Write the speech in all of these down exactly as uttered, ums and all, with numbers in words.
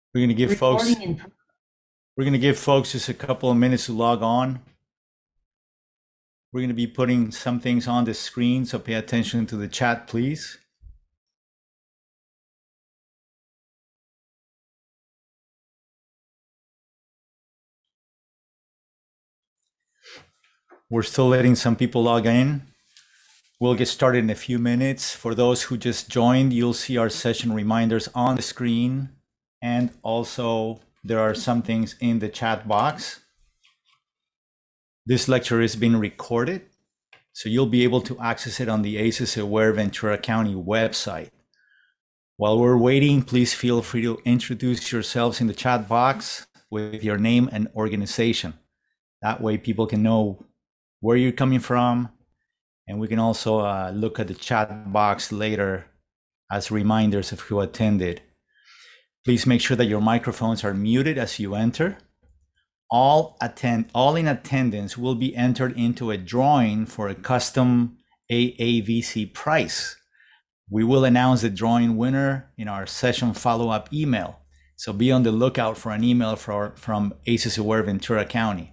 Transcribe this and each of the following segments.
We're going to give folks Recording in. we're going to give folks just a couple of minutes to log on. We're going to be putting some things on the screen, so pay attention to the chat, please. We're still letting some people log in. We'll get started in a few minutes. For those who just joined, you'll see our session reminders on the screen. And also, there are some things in the chat box. This lecture is being recorded, so you'll be able to access it on the ACES Aware Ventura County website. While we're waiting, please feel free to introduce yourselves in the chat box with your name and organization. That way people can know where you're coming from, and we can also uh, look at the chat box later as reminders of who attended. Please make sure that your microphones are muted as you enter. All attend, all in attendance will be entered into a drawing for a custom A A V C prize. We will announce the drawing winner in our session follow-up email. So be on the lookout for an email for, from ACES Aware Ventura County.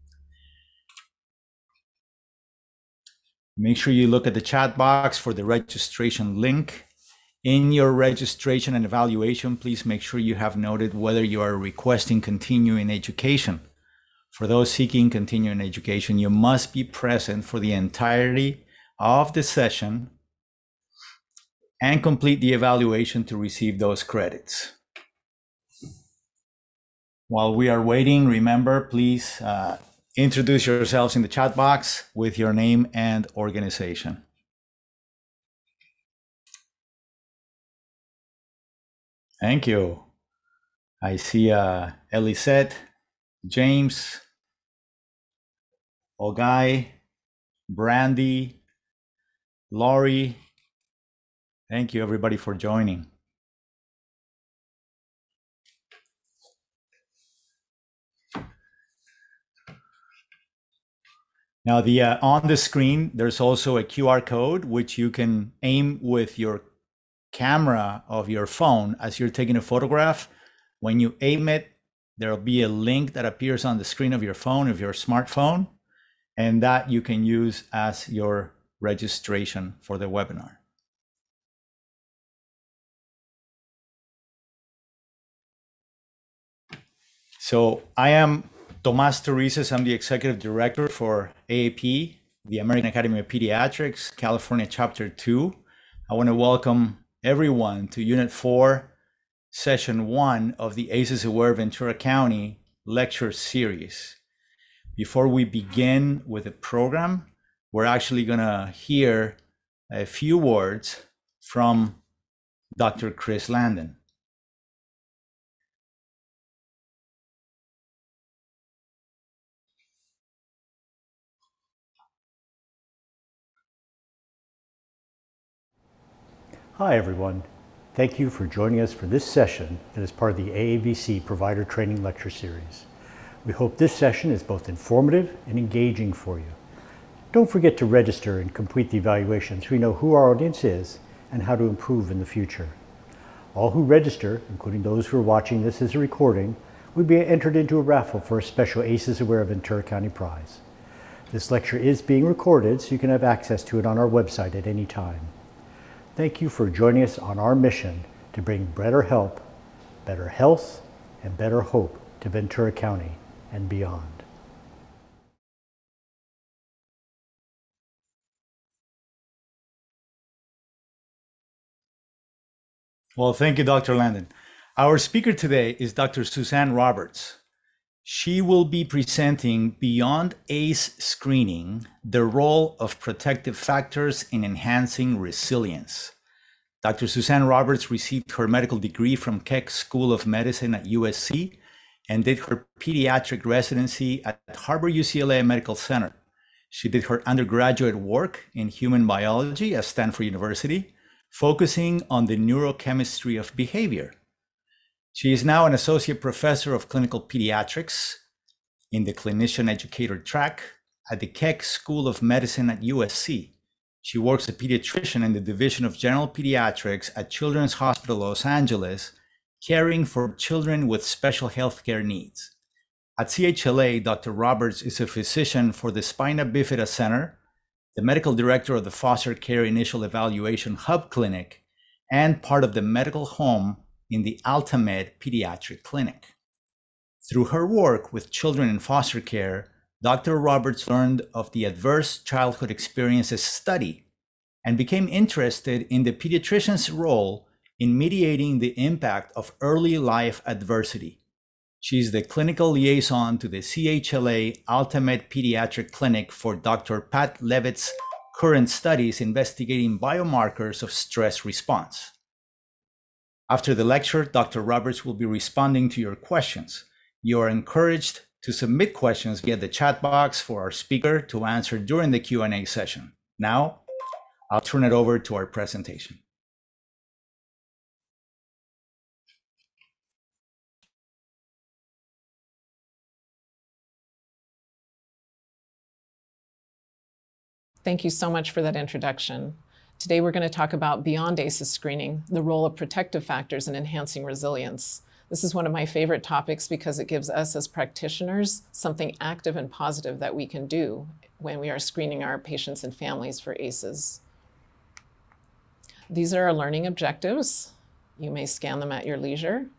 Make sure you look at the chat box for the registration link. In your registration and evaluation, please make sure you have noted whether you are requesting continuing education. For those seeking continuing education, you must be present for the entirety of the session and complete the evaluation to receive those credits. While we are waiting, remember, please uh, introduce yourselves in the chat box with your name and organization. Thank you. I see uh, Elisette, James, Ogai, Brandy, Laurie. Thank you, everybody, for joining. Now, the uh, on the screen, there's also a Q R code, which you can aim with your camera of your phone as you're taking a photograph. When you aim it, there'll be a link that appears on the screen of your phone, of your smartphone, and that you can use as your registration for the webinar. So I am Tomas Torices. I'm the Executive Director for A A P, the American Academy of Pediatrics, California Chapter two. I want to welcome everyone to Unit four, Session one of the ACES Aware Ventura County Lecture Series. Before we begin with the program, we're actually going to hear a few words from Doctor Chris Landon. Hi everyone. Thank you for joining us for this session that is part of the A A V C Provider Training Lecture Series. We hope this session is both informative and engaging for you. Don't forget to register and complete the evaluation so we know who our audience is and how to improve in the future. All who register, including those who are watching this as a recording, will be entered into a raffle for a special ACES Aware Ventura County prize. This lecture is being recorded so you can have access to it on our website at any time. Thank you for joining us on our mission to bring better help, better health, and better hope to Ventura County and beyond. Well, thank you, Doctor Landon. Our speaker today is Doctor Suzanne Roberts. She will be presenting Beyond ACE Screening, the role of protective factors in enhancing resilience. Doctor Suzanne Roberts received her medical degree from Keck School of Medicine at U S C and did her pediatric residency at Harbor U C L A Medical Center. She did her undergraduate work in human biology at Stanford University, focusing on the neurochemistry of behavior. She is now an associate professor of clinical pediatrics in the clinician educator track at the Keck School of Medicine at U S C. She works as a pediatrician in the Division of General Pediatrics at Children's Hospital Los Angeles caring for children with special healthcare needs. At C H L A, Doctor Roberts is a physician for the Spina Bifida Center, the medical director of the Foster Care Initial Evaluation Hub Clinic, and part of the medical home in the AltaMed Pediatric Clinic. Through her work with children in foster care, Doctor Roberts learned of the Adverse Childhood Experiences study and became interested in the pediatrician's role in mediating the impact of early life adversity. She's the clinical liaison to the C H L A AltaMed Pediatric Clinic for Doctor Pat Levitt's current studies investigating biomarkers of stress response. After the lecture, Doctor Roberts will be responding to your questions. You are encouraged to submit questions via the chat box for our speaker to answer during the Q and A session. Now, I'll turn it over to our presentation. Thank you so much for that introduction. Today we're going to talk about beyond A C Es screening, the role of protective factors in enhancing resilience. This is one of my favorite topics because it gives us as practitioners something active and positive that we can do when we are screening our patients and families for A C Es. These are our learning objectives. You may scan them at your leisure.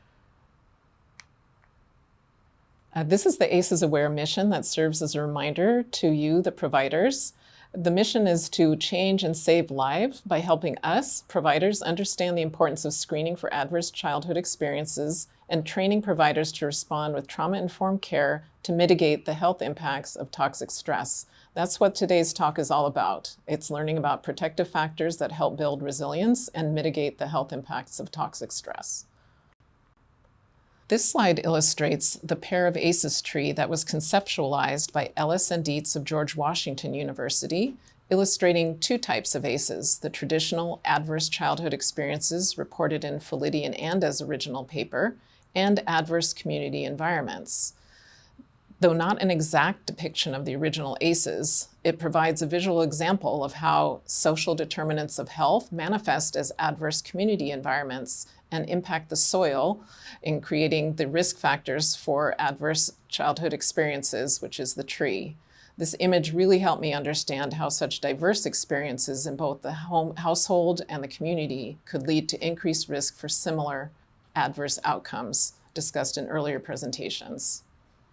Uh, this is the A C Es Aware mission that serves as a reminder to you, the providers. The mission is to change and save lives by helping us, providers, understand the importance of screening for adverse childhood experiences and training providers to respond with trauma-informed care to mitigate the health impacts of toxic stress. That's what today's talk is all about. It's learning about protective factors that help build resilience and mitigate the health impacts of toxic stress. This slide illustrates the pair of A C Es tree that was conceptualized by Ellis and Dietz of George Washington University, illustrating two types of A C Es, the traditional adverse childhood experiences reported in Felitti and Anda's original paper, and adverse community environments. Though not an exact depiction of the original A C Es, it provides a visual example of how social determinants of health manifest as adverse community environments and impact the soil in creating the risk factors for adverse childhood experiences, which is the tree. This image really helped me understand how such diverse experiences in both the home, household and the community could lead to increased risk for similar adverse outcomes discussed in earlier presentations.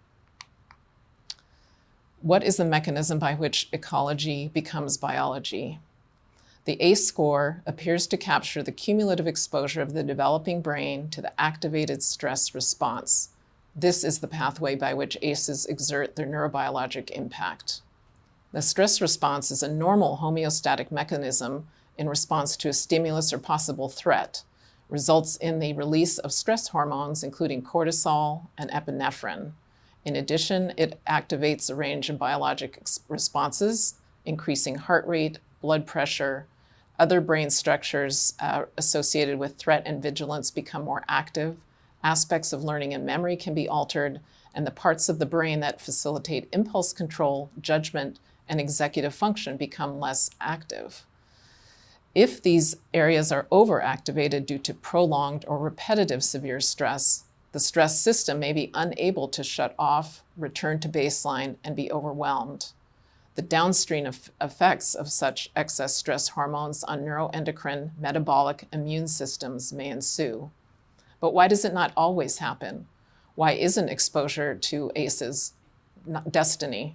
What is the mechanism by which ecology becomes biology? The A C E score appears to capture the cumulative exposure of the developing brain to the activated stress response. This is the pathway by which A C Es exert their neurobiologic impact. The stress response is a normal homeostatic mechanism in response to a stimulus or possible threat, results in the release of stress hormones, including cortisol and epinephrine. In addition, it activates a range of biologic responses, increasing heart rate, blood pressure. Other brain structures uh, associated with threat and vigilance become more active. Aspects of learning and memory can be altered, and the parts of the brain that facilitate impulse control, judgment, and executive function become less active. If these areas are overactivated due to prolonged or repetitive severe stress, the stress system may be unable to shut off, return to baseline, and be overwhelmed. The downstream of effects of such excess stress hormones on neuroendocrine, metabolic, immune systems may ensue. But why does it not always happen? Why isn't exposure to A C Es not destiny?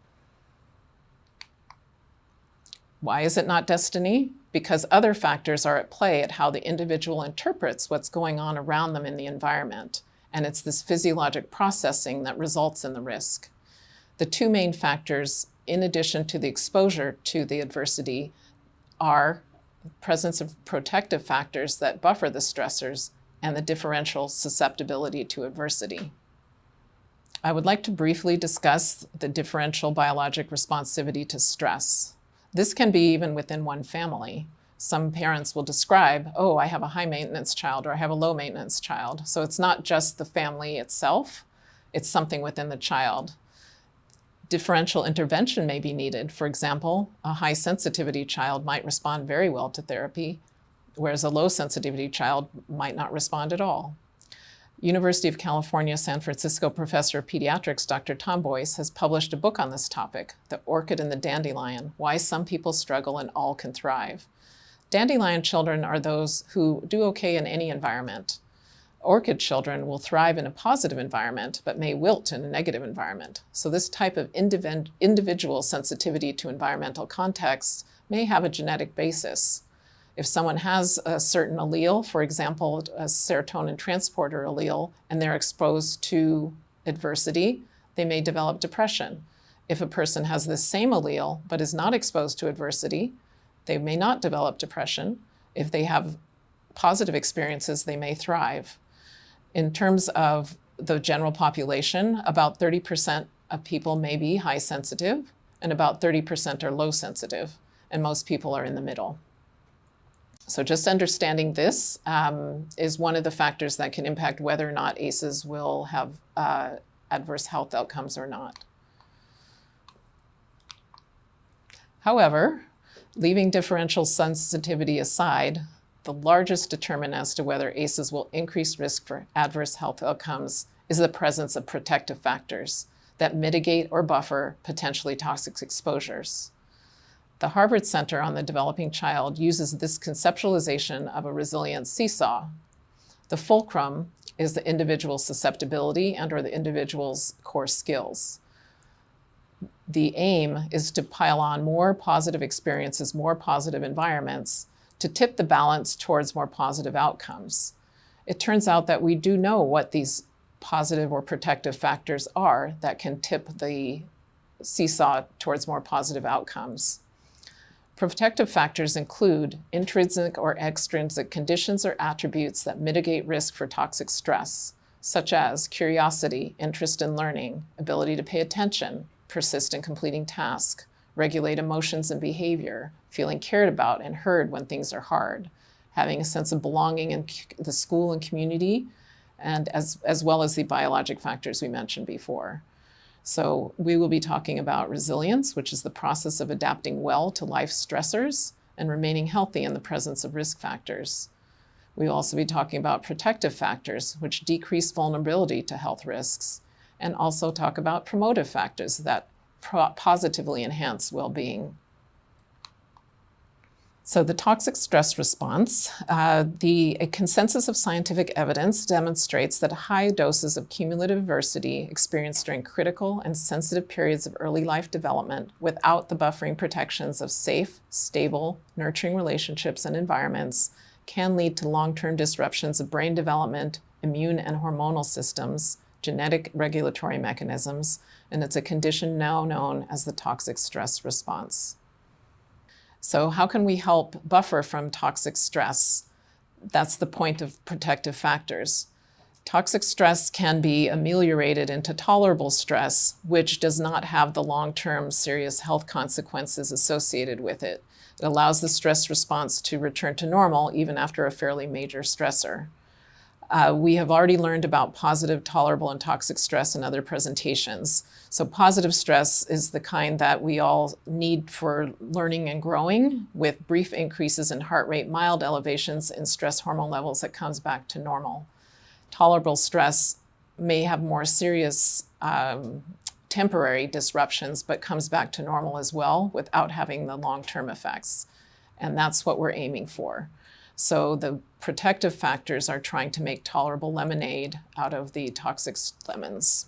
Why is it not destiny? Because other factors are at play at how the individual interprets what's going on around them in the environment. And it's this physiologic processing that results in the risk. The two main factors, in addition to the exposure to the adversity, are the presence of protective factors that buffer the stressors and the differential susceptibility to adversity. I would like to briefly discuss the differential biologic responsivity to stress. This can be even within one family. Some parents will describe, oh, I have a high maintenance child or I have a low maintenance child. So it's not just the family itself, it's something within the child. Differential intervention may be needed. For example, a high sensitivity child might respond very well to therapy, whereas a low sensitivity child might not respond at all. University of California, San Francisco professor of pediatrics, Doctor Tom Boyce, has published a book on this topic, The Orchid and the Dandelion, Why Some People Struggle and All Can Thrive. Dandelion children are those who do okay in any environment. Orchid children will thrive in a positive environment, but may wilt in a negative environment. So this type of indiv- individual sensitivity to environmental contexts may have a genetic basis. If someone has a certain allele, for example, a serotonin transporter allele, and they're exposed to adversity, they may develop depression. If a person has the same allele but is not exposed to adversity, they may not develop depression. If they have positive experiences, they may thrive. In terms of the general population, about thirty percent of people may be high sensitive, and about thirty percent are low sensitive, and most people are in the middle. So just understanding this um, is one of the factors that can impact whether or not A C Es will have uh, adverse health outcomes or not. However, leaving differential sensitivity aside, the largest determinant as to whether A C Es will increase risk for adverse health outcomes is the presence of protective factors that mitigate or buffer potentially toxic exposures. The Harvard Center on the Developing Child uses this conceptualization of a resilience seesaw. The fulcrum is the individual's susceptibility and or the individual's core skills. The aim is to pile on more positive experiences, more positive environments, to tip the balance towards more positive outcomes. It turns out that we do know what these positive or protective factors are that can tip the seesaw towards more positive outcomes. Protective factors include intrinsic or extrinsic conditions or attributes that mitigate risk for toxic stress, such as curiosity, interest in learning, ability to pay attention, persist in completing tasks, regulate emotions and behavior, feeling cared about and heard when things are hard, having a sense of belonging in the school and community, and as, as well as the biologic factors we mentioned before. So we will be talking about resilience, which is the process of adapting well to life stressors and remaining healthy in the presence of risk factors. We'll also be talking about protective factors, which decrease vulnerability to health risks, and also talk about promotive factors that pro- positively enhance well-being. So the toxic stress response, uh, the a consensus of scientific evidence demonstrates that high doses of cumulative adversity experienced during critical and sensitive periods of early life development without the buffering protections of safe, stable, nurturing relationships and environments can lead to long-term disruptions of brain development, immune and hormonal systems, genetic regulatory mechanisms, and it's a condition now known as the toxic stress response. So how can we help buffer from toxic stress? That's the point of protective factors. Toxic stress can be ameliorated into tolerable stress, which does not have the long-term serious health consequences associated with it. It allows the stress response to return to normal even after a fairly major stressor. Uh, we have already learned about positive, tolerable, and toxic stress in other presentations. So positive stress is the kind that we all need for learning and growing, with brief increases in heart rate, mild elevations in stress hormone levels that comes back to normal. Tolerable stress may have more serious um, temporary disruptions, but comes back to normal as well without having the long-term effects. And that's what we're aiming for. So the protective factors are trying to make tolerable lemonade out of the toxic lemons.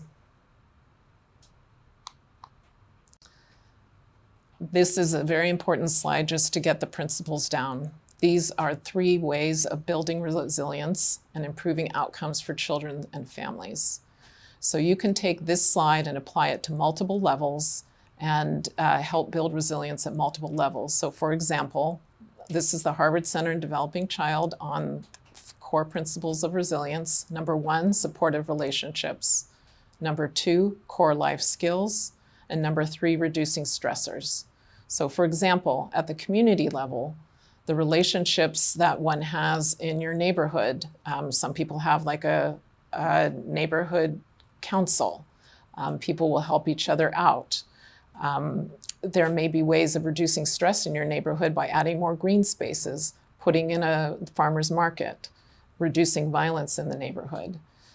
This is a very important slide just to get the principles down. These are three ways of building resilience and improving outcomes for children and families. So you can take this slide and apply it to multiple levels and uh, help build resilience at multiple levels. So for example, this is the Harvard Center on Developing Child on core principles of resilience. Number one, supportive relationships. Number two, core life skills. And number three, reducing stressors. So for example, at the community level, the relationships that one has in your neighborhood, um, some people have like a, a neighborhood council. Um, people will help each other out. Um, There may be ways of reducing stress in your neighborhood by adding more green spaces, putting in a farmer's market, reducing violence in the neighborhood.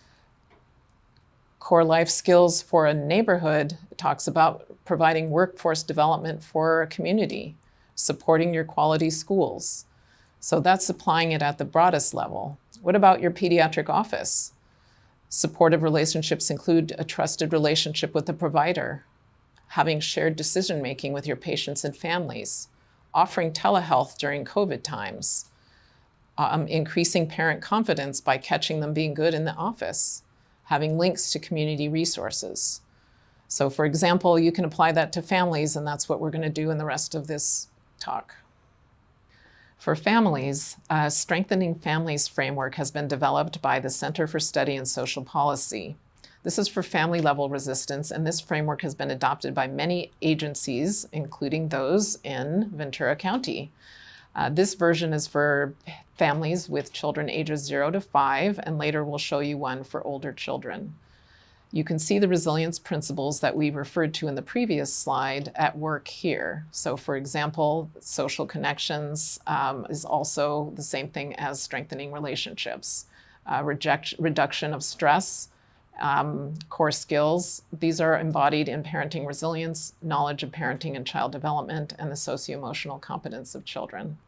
Core life skills for a neighborhood talks about providing workforce development for a community, supporting your quality schools. So that's applying it at the broadest level. What about your pediatric office? Supportive relationships include a trusted relationship with the provider, having shared decision-making with your patients and families, offering telehealth during COVID times, um, increasing parent confidence by catching them being good in the office, having links to community resources. So for example, you can apply that to families, and that's what we're going to do in the rest of this talk. For families, a Strengthening Families framework has been developed by the Center for Study in Social Policy. This is for family-level resistance, and this framework has been adopted by many agencies, including those in Ventura County. Uh, this version is for families with children ages zero to five, and later we'll show you one for older children. You can see the resilience principles that we referred to in the previous slide at work here. So for example, social connections um, is also the same thing as strengthening relationships. Uh, reject, reduction of stress, um, core skills. These are embodied in parenting resilience, knowledge of parenting and child development, and the socio-emotional competence of children.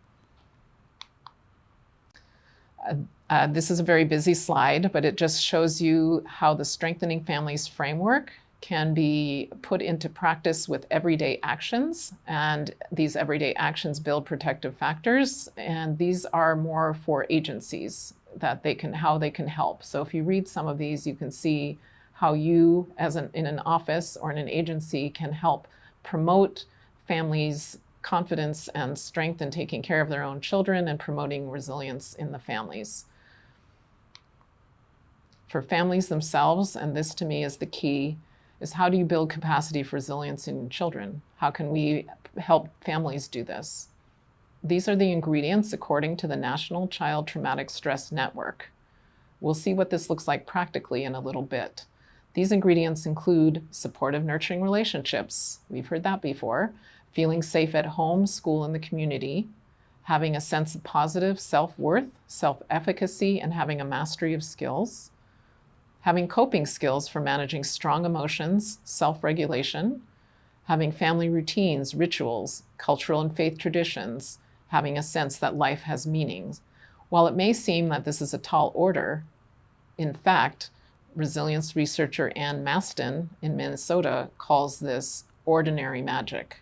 Uh, Uh, this is a very busy slide, but it just shows you how the Strengthening Families framework can be put into practice with everyday actions. And these everyday actions build protective factors. And these are more for agencies that they can, how they can help. So if you read some of these, you can see how you, as an, in an office or in an agency, can help promote families' confidence and strength in taking care of their own children and promoting resilience in the families. For families themselves, and this to me is the key, is how do you build capacity for resilience in children? How can we help families do this? These are the ingredients according to the National Child Traumatic Stress Network. We'll see what this looks like practically in a little bit. These ingredients include supportive, nurturing relationships. We've heard that before. Feeling safe at home, school, and the community. Having a sense of positive self-worth, self-efficacy, and having a mastery of skills. Having coping skills for managing strong emotions, self-regulation, having family routines, rituals, cultural and faith traditions, having a sense that life has meanings. While it may seem that this is a tall order, in fact, resilience researcher Ann Maston in Minnesota calls this ordinary magic.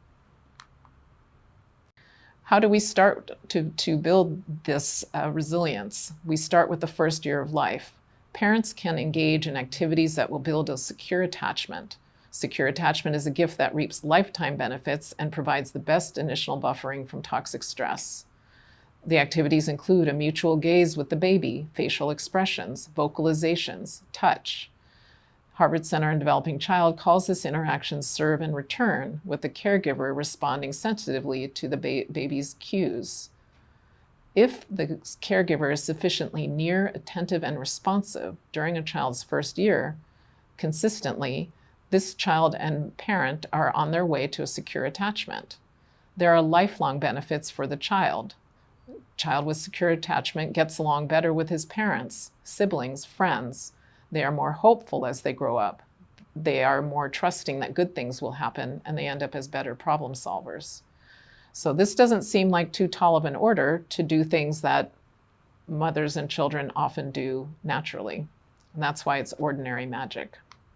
How do we start to, to build this uh, resilience? We start with the first year of life. Parents can engage in activities that will build a secure attachment. Secure attachment is a gift that reaps lifetime benefits and provides the best initial buffering from toxic stress. The activities include a mutual gaze with the baby, facial expressions, vocalizations, touch. Harvard Center on Developing Child calls this interaction serve and return, with the caregiver responding sensitively to the ba- baby's cues. If the caregiver is sufficiently near, attentive, and responsive during a child's first year, consistently, this child and parent are on their way to a secure attachment. There are lifelong benefits for the child. Child with secure attachment gets along better with his parents, siblings, friends. They are more hopeful as they grow up. They are more trusting that good things will happen, and they end up as better problem solvers. So this doesn't seem like too tall of an order to do things that mothers and children often do naturally. And that's why it's ordinary magic.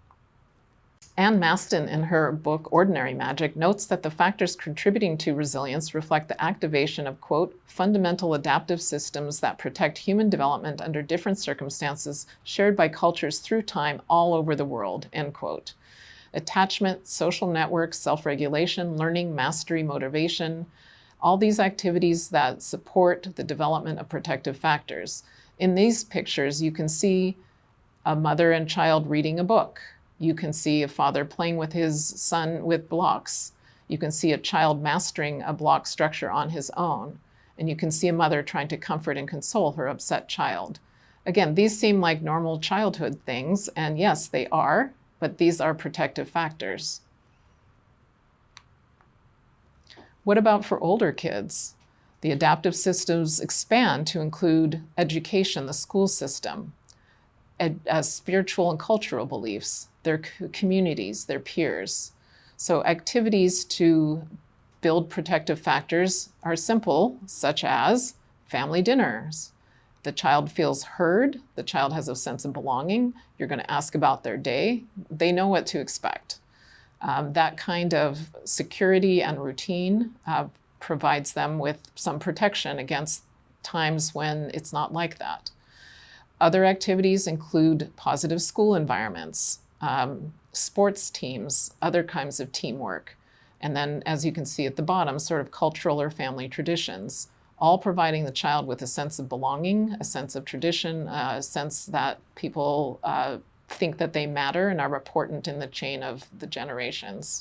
Ann Maston, in her book, Ordinary Magic, notes that the factors contributing to resilience reflect the activation of, quote, fundamental adaptive systems that protect human development under different circumstances shared by cultures through time all over the world, end quote. Attachment, social networks, self-regulation, learning, mastery, motivation, all these activities that support the development of protective factors. In these pictures, you can see a mother and child reading a book. You can see a father playing with his son with blocks. You can see a child mastering a block structure on his own. And you can see a mother trying to comfort and console her upset child. Again, these seem like normal childhood things, and yes, they are, but these are protective factors. What about for older kids? The adaptive systems expand to include education, the school system, ed, uh, spiritual and cultural beliefs, their communities, their peers. So activities to build protective factors are simple, such as family dinners. The child feels heard, the child has a sense of belonging, you're going to ask about their day, they know what to expect. Um, that kind of security and routine uh, provides them with some protection against times when it's not like that. Other activities include positive school environments, um, sports teams, other kinds of teamwork, and then, as you can see at the bottom, sort of cultural or family traditions, all providing the child with a sense of belonging, a sense of tradition, uh, a sense that people uh, think that they matter and are important in the chain of the generations.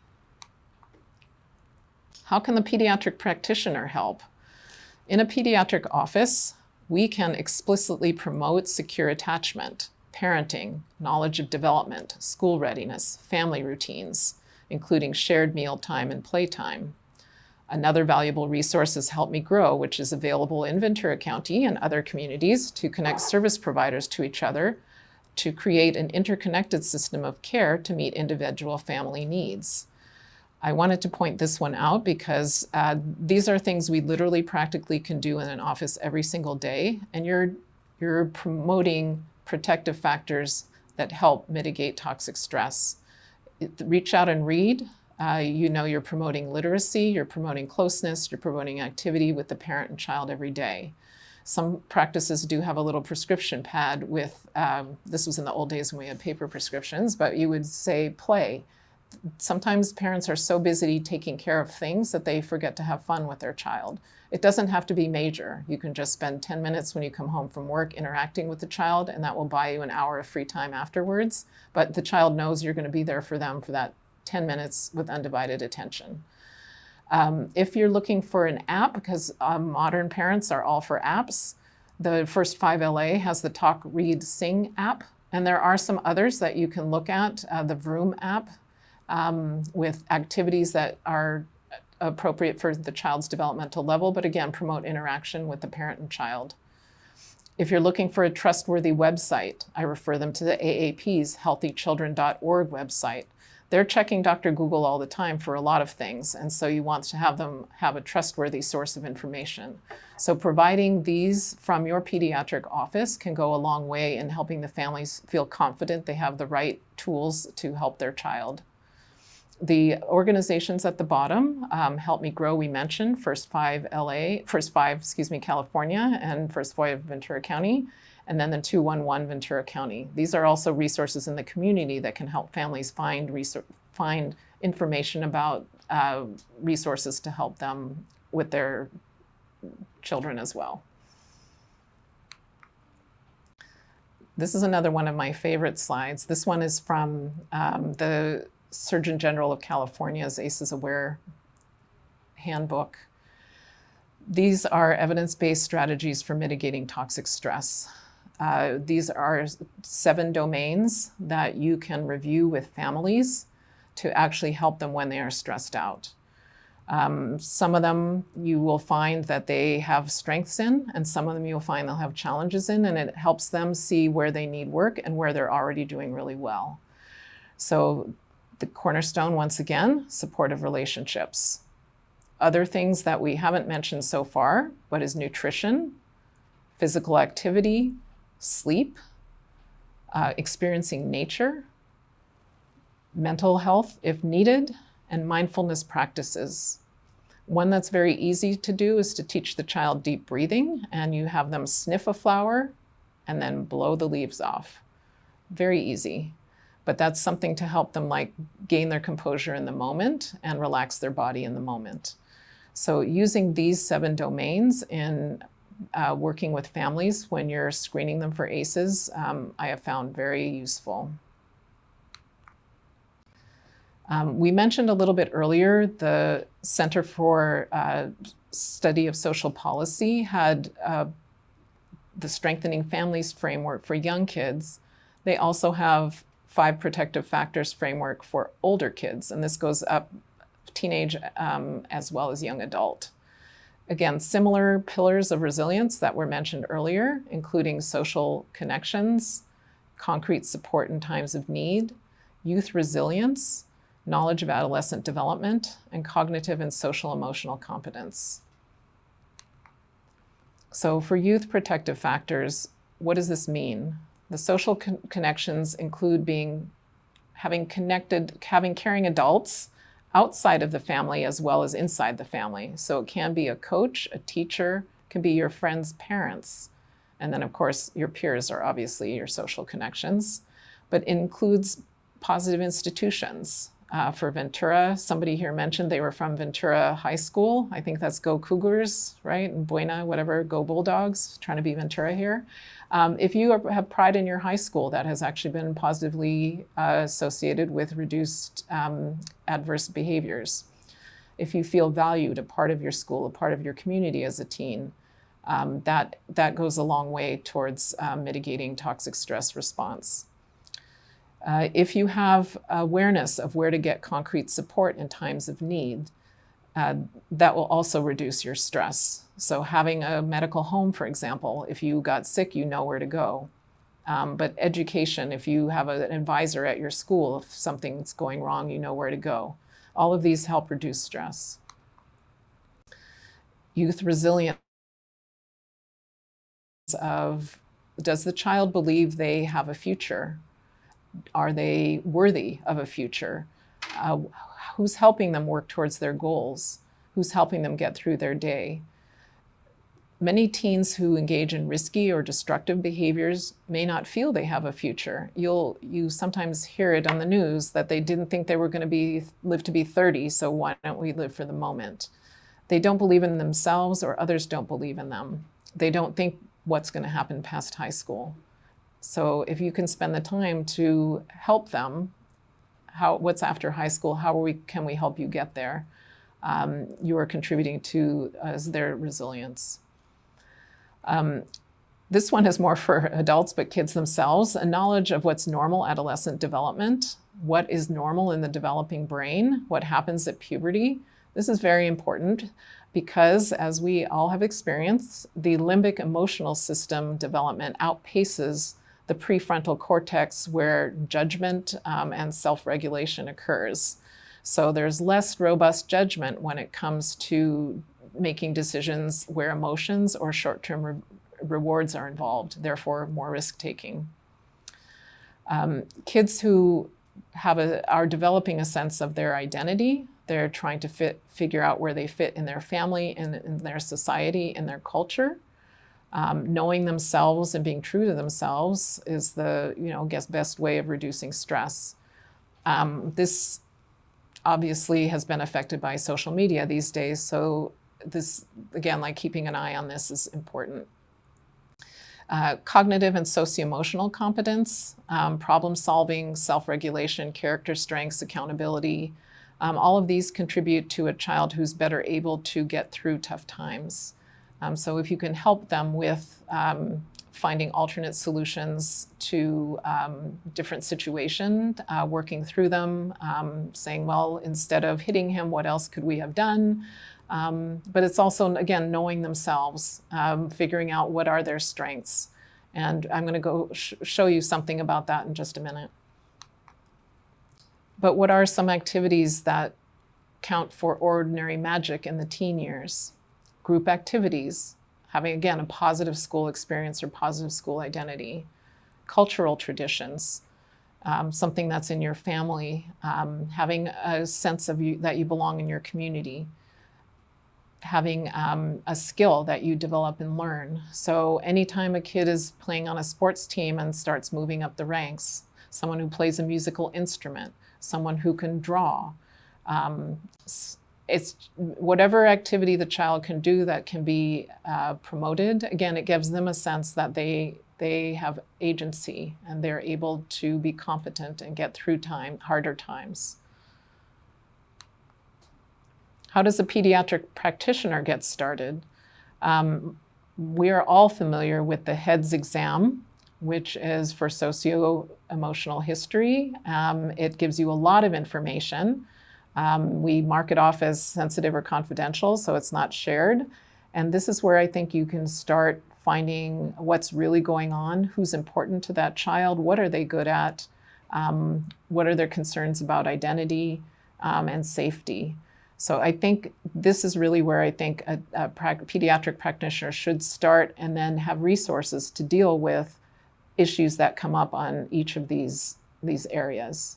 How can the pediatric practitioner help? In a pediatric office, we can explicitly promote secure attachment, parenting, knowledge of development, school readiness, family routines, including shared meal time and playtime. Another valuable resource is Help Me Grow, which is available in Ventura County and other communities to connect service providers to each other to create an interconnected system of care to meet individual family needs. I wanted to point this one out because uh, these are things we literally practically can do in an office every single day, and you're, you're promoting protective factors that help mitigate toxic stress. It, reach out and read. Uh, you know you're promoting literacy, you're promoting closeness, you're promoting activity with the parent and child every day. Some practices do have a little prescription pad with, um, this was in the old days when we had paper prescriptions, but you would say play. Sometimes parents are so busy taking care of things that they forget to have fun with their child. It doesn't have to be major. You can just spend ten minutes when you come home from work interacting with the child, and that will buy you an hour of free time afterwards. But the child knows you're going to be there for them for that ten minutes with undivided attention. Um, if you're looking for an app, because um, modern parents are all for apps, the First five L A has the Talk, Read, Sing app, and there are some others that you can look at, uh, the Vroom app, um, with activities that are appropriate for the child's developmental level, but again, promote interaction with the parent and child. If you're looking for a trustworthy website, I refer them to the A A P's healthy children dot org website. They're checking Doctor Google all the time for a lot of things, and so you want to have them have a trustworthy source of information. So providing these from your pediatric office can go a long way in helping the families feel confident they have the right tools to help their child. The organizations at the bottom, um, Help Me Grow, we mentioned, First five L A, First five, excuse me, California, and First five Ventura County, and then the two one one Ventura County. These are also resources in the community that can help families find, find information about uh, resources to help them with their children as well. This is another one of my favorite slides. This one is from um, the Surgeon General of California's A C Es Aware handbook. These are evidence-based strategies for mitigating toxic stress. Uh, these are seven domains that you can review with families to actually help them when they are stressed out. Um, some of them you will find that they have strengths in, and some of them you'll find they'll have challenges in, and it helps them see where they need work and where they're already doing really well. So the cornerstone, once again, supportive relationships. Other things that we haven't mentioned so far, but is nutrition, physical activity, sleep, uh, experiencing nature, mental health if needed, and mindfulness practices. One that's very easy to do is to teach the child deep breathing, and you have them sniff a flower and then blow the leaves off. Very easy. But that's something to help them like gain their composure in the moment and relax their body in the moment. So using these seven domains in uh, working with families when you're screening them for A C Es, um, I have found very useful. Um, we mentioned a little bit earlier, the Center for uh, Study of Social Policy had uh, the Strengthening Families framework for young kids. They also have five protective factors framework for older kids, and this goes up teenage um, as well as young adult. Again, similar pillars of resilience that were mentioned earlier, including social connections, concrete support in times of need, youth resilience, knowledge of adolescent development, and cognitive and social emotional competence. So for youth protective factors, what does this mean? The social con- connections include being, having connected, having caring adults outside of the family as well as inside the family. So it can be a coach, a teacher, can be your friends' parents. And then of course, your peers are obviously your social connections, but it includes positive institutions. Uh, for Ventura, somebody here mentioned they were from Ventura High School. I think that's Go Cougars, right? And Buena, whatever, Go Bulldogs, trying to be Ventura here. Um, if you are, have pride in your high school, that has actually been positively uh, associated with reduced um, adverse behaviors. If you feel valued, a part of your school, a part of your community as a teen, um, that, that goes a long way towards uh, mitigating toxic stress response. Uh, if you have awareness of where to get concrete support in times of need, uh, that will also reduce your stress. So having a medical home, for example, if you got sick, you know where to go. Um, but education, if you have a, an advisor at your school, if something's going wrong, you know where to go. All of these help reduce stress. Youth resilience of, does the child believe they have a future? Are they worthy of a future? Uh, who's helping them work towards their goals? Who's helping them get through their day? Many teens who engage in risky or destructive behaviors may not feel they have a future. You'll you sometimes hear it on the news that they didn't think they were going to be live to be thirty, so why don't we live for the moment? They don't believe in themselves, or others don't believe in them. They don't think what's going to happen past high school. So if you can spend the time to help them, how, what's after high school, how are we, can we help you get there? Um, you are contributing to uh, their resilience. Um, this one is more for adults, but kids themselves, a knowledge of what's normal adolescent development, what is normal in the developing brain, what happens at puberty. This is very important because, as we all have experienced, the limbic emotional system development outpaces the prefrontal cortex, where judgment um, and self-regulation occurs. So there's less robust judgment when it comes to making decisions where emotions or short-term re- rewards are involved, therefore more risk-taking. Um, kids who have a, are developing a sense of their identity, they're trying to fit, figure out where they fit in their family, in, in their society, in their culture. Um, knowing themselves and being true to themselves is the, you know, guess best way of reducing stress. Um, this obviously has been affected by social media these days, so this, again, like keeping an eye on this is important. Uh, cognitive and socio-emotional competence, um, problem solving, self-regulation, character strengths, accountability, um, all of these contribute to a child who's better able to get through tough times. Um, so if you can help them with um, finding alternate solutions to um, different situations, uh, working through them, um, saying, well, instead of hitting him, what else could we have done? Um, but it's also, again, knowing themselves, um, figuring out what are their strengths. And I'm going to go sh- show you something about that in just a minute. But what are some activities that count for ordinary magic in the teen years? Group activities, having, again, a positive school experience or positive school identity. Cultural traditions, um, something that's in your family, um, having a sense of you, that you belong in your community. Having um, a skill that you develop and learn. So anytime a kid is playing on a sports team and starts moving up the ranks, someone who plays a musical instrument, someone who can draw, um, it's whatever activity the child can do that can be uh, promoted. Again, it gives them a sense that they they have agency and they're able to be competent and get through time, harder times. How does a pediatric practitioner get started? Um, we are all familiar with the HEADS exam, which is for socio-emotional history. Um, it gives you a lot of information. Um, we mark it off as sensitive or confidential, so it's not shared. And this is where I think you can start finding what's really going on, who's important to that child, what are they good at, um, what are their concerns about identity um, and safety. So I think this is really where I think a, a pra- pediatric practitioner should start, and then have resources to deal with issues that come up on each of these, these areas.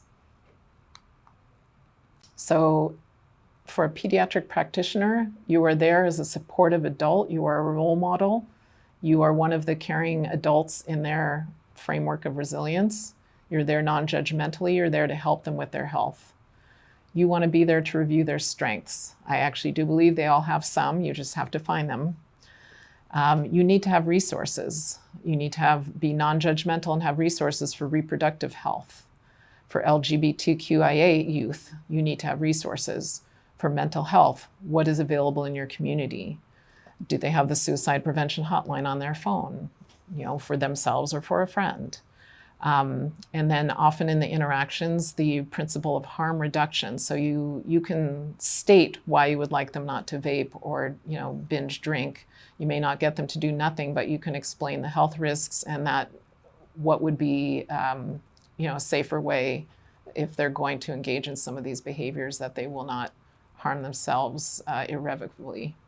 So for a pediatric practitioner, you are there as a supportive adult, you are a role model, you are one of the caring adults in their framework of resilience. You're there non-judgmentally, you're there to help them with their health. You want to be there to review their strengths. I actually do believe they all have some, you just have to find them. Um, you need to have resources. You need to have be non-judgmental and have resources for reproductive health. For L G B T Q I A youth, you need to have resources. For mental health, what is available in your community? Do they have the suicide prevention hotline on their phone, you know, for themselves or for a friend? Um, and then often in the interactions, the principle of harm reduction. So you, you can state why you would like them not to vape or, you know, binge drink. You may not get them to do nothing, but you can explain the health risks and that what would be, um, you know, a safer way if they're going to engage in some of these behaviors, that they will not harm themselves uh, irrevocably.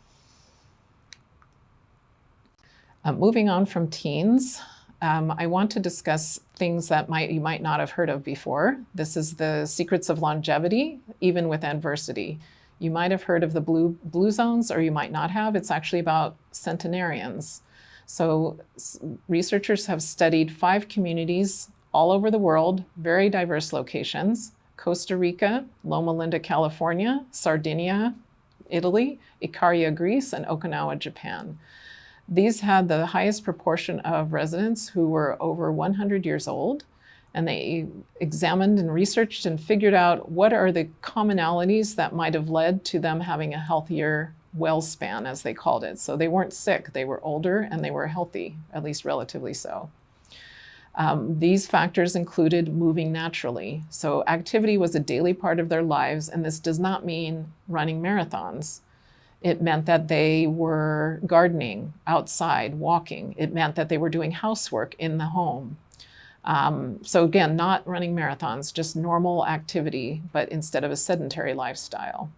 Uh, moving on from teens, um, I want to discuss things that might you might not have heard of before. This is the secrets of longevity, even with adversity. You might have heard of the blue, blue zones, or you might not have. It's actually about centenarians. So researchers have studied five communities all over the world, very diverse locations: Costa Rica, Loma Linda, California, Sardinia, Italy, Ikaria, Greece, and Okinawa, Japan. These had the highest proportion of residents who were over one hundred years old, and they examined and researched and figured out what are the commonalities that might have led to them having a healthier well span, as they called it. So they weren't sick, they were older, and they were healthy, at least relatively so. Um, these factors included moving naturally. So activity was a daily part of their lives, and this does not mean running marathons. It meant that they were gardening, outside, walking. It meant that they were doing housework in the home. Um, so again, not running marathons, just normal activity, but instead of a sedentary lifestyle.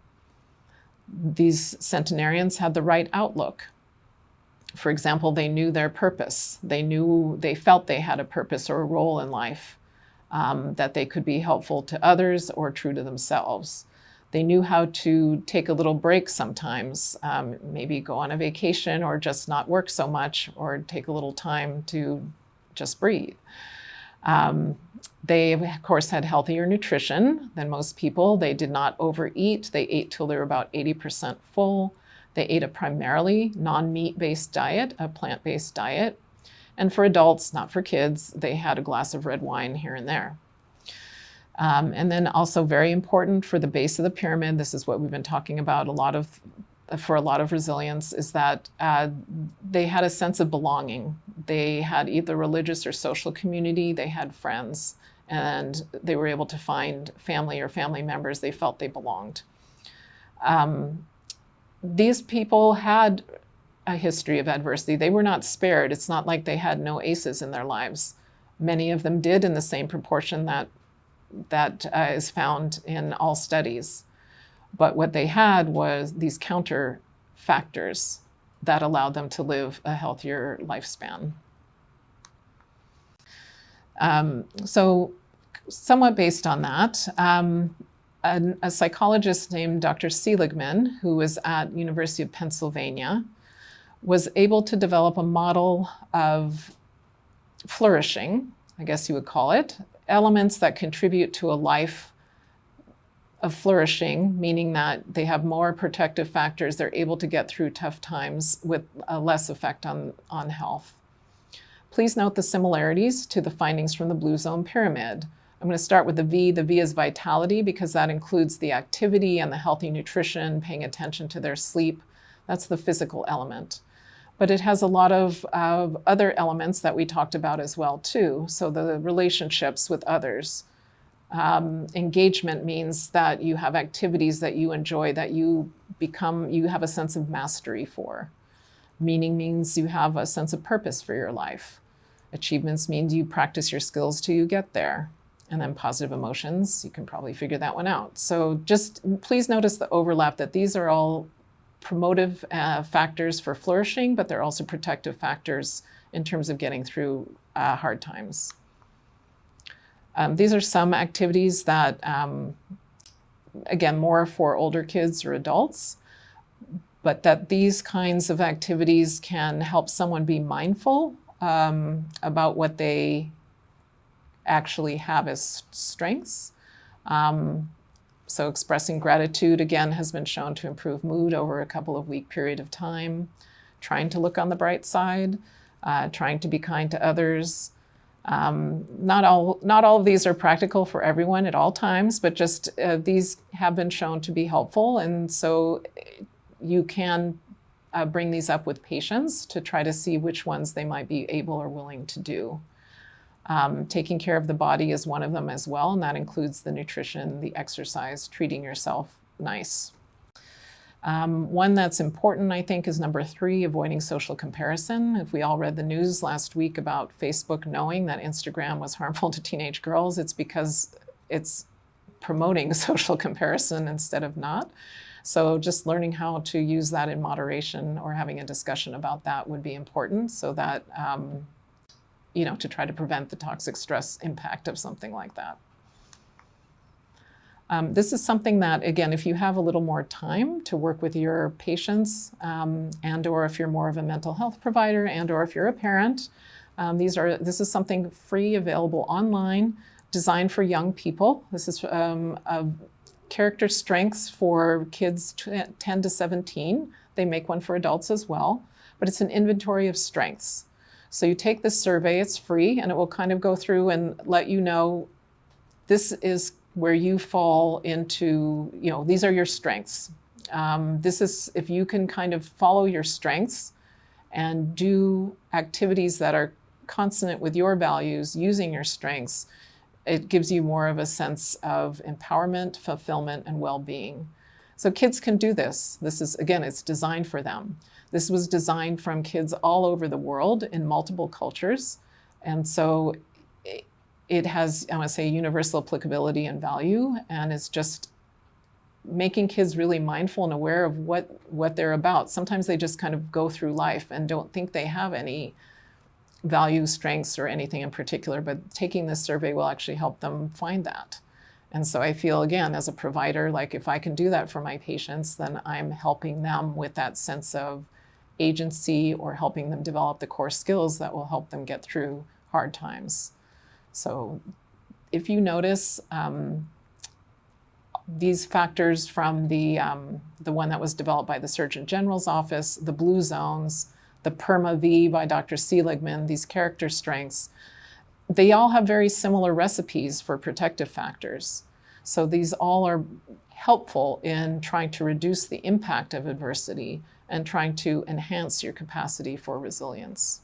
These centenarians had the right outlook. For example, they knew their purpose. They knew, they felt they had a purpose or a role in life, um, that they could be helpful to others or true to themselves. They knew how to take a little break sometimes, um, maybe go on a vacation or just not work so much, or take a little time to just breathe. Um, they, of course, had healthier nutrition than most people. They did not overeat. They ate till they were about eighty percent full. They ate a primarily non-meat-based diet, a plant-based diet. And for adults, not for kids, they had a glass of red wine here and there. Um, and then also very important for the base of the pyramid, this is what we've been talking about a lot of, for a lot of resilience, is that uh, they had a sense of belonging. They had either religious or social community, they had friends, and they were able to find family or family members they felt they belonged. Um, these people had a history of adversity. They were not spared. It's not like they had no aces in their lives. Many of them did, in the same proportion that that uh, is found in all studies. But what they had was these counter factors that allowed them to live a healthier lifespan. Um, so somewhat based on that, um, a, a psychologist named Doctor Seligman, who was at University of Pennsylvania, was able to develop a model of flourishing, I guess you would call it, elements that contribute to a life of flourishing, meaning that they have more protective factors, they're able to get through tough times with a less effect on, on health. Please note the similarities to the findings from the Blue Zone Pyramid. I'm going to start with the V. The V is vitality, because that includes the activity and the healthy nutrition, paying attention to their sleep. That's the physical element. But it has a lot of, of other elements that we talked about as well too. So the relationships with others. Um, engagement means that you have activities that you enjoy, that you become, you have a sense of mastery for. Meaning means you have a sense of purpose for your life. Achievements means you practice your skills till you get there. And then positive emotions, you can probably figure that one out. So just please notice the overlap, that these are all promotive uh, factors for flourishing, but they're also protective factors in terms of getting through uh, hard times. Um, these are some activities that, um, again, more for older kids or adults, but that these kinds of activities can help someone be mindful um, about what they actually have as strengths. Um, so expressing gratitude, again, has been shown to improve mood over a couple of week period of time. Trying to look on the bright side, uh, trying to be kind to others. Um, not all, not all of these are practical for everyone at all times, but just uh, these have been shown to be helpful. And so you can uh, bring these up with patients to try to see which ones they might be able or willing to do. Um, taking care of the body is one of them as well, and that includes the nutrition, the exercise, treating yourself nice. Um, one that's important, I think, is number three, avoiding social comparison. If we all read the news last week about Facebook knowing that Instagram was harmful to teenage girls, it's because it's promoting social comparison instead of not. So just learning how to use that in moderation or having a discussion about that would be important, so that um, you know, to try to prevent the toxic stress impact of something like that. Um, this is something that, again, if you have a little more time to work with your patients, um, and or if you're more of a mental health provider, and or if you're a parent, um, these are, this is something free, available online, designed for young people. This is um, a character strengths for kids ten to seventeen. They make one for adults as well, but it's an inventory of strengths. So you take this survey, it's free, and it will kind of go through and let you know this is where you fall into, you know, these are your strengths. Um, this is, if you can kind of follow your strengths and do activities that are consonant with your values using your strengths, it gives you more of a sense of empowerment, fulfillment, and well-being. So kids can do this. This is, again, it's designed for them. This was designed from kids all over the world in multiple cultures. And so it, it has, I want to say, universal applicability and value. And it's just making kids really mindful and aware of what, what they're about. Sometimes they just kind of go through life and don't think they have any value, strengths, or anything in particular, but taking this survey will actually help them find that. And so I feel, again, as a provider, like if I can do that for my patients, then I'm helping them with that sense of agency, or helping them develop the core skills that will help them get through hard times. So if you notice um, these factors from the, um, the one that was developed by the Surgeon General's office, the blue zones, the PERMA-V by Doctor Seligman, these character strengths, they all have very similar recipes for protective factors. So these all are helpful in trying to reduce the impact of adversity and trying to enhance your capacity for resilience.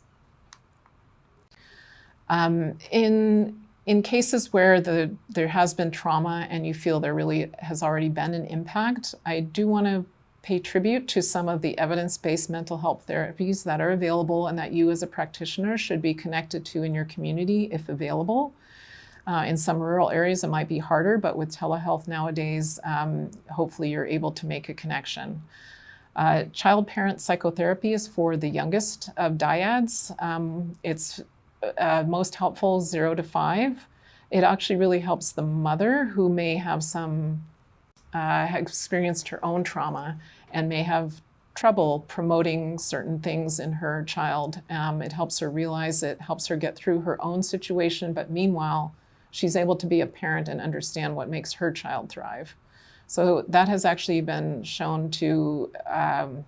Um, in, in cases where the, there has been trauma and you feel there really has already been an impact, I do want to pay tribute to some of the evidence-based mental health therapies that are available and that you as a practitioner should be connected to in your community if available. Uh, in some rural areas it might be harder, but with telehealth nowadays, um, hopefully you're able to make a connection. Uh, child-parent psychotherapy is for the youngest of dyads. Um, it's uh, most helpful zero to five. It actually really helps the mother who may have some, uh, experienced her own trauma and may have trouble promoting certain things in her child. Um, it helps her realize it, helps her get through her own situation, but meanwhile, she's able to be a parent and understand what makes her child thrive. So that has actually been shown to um,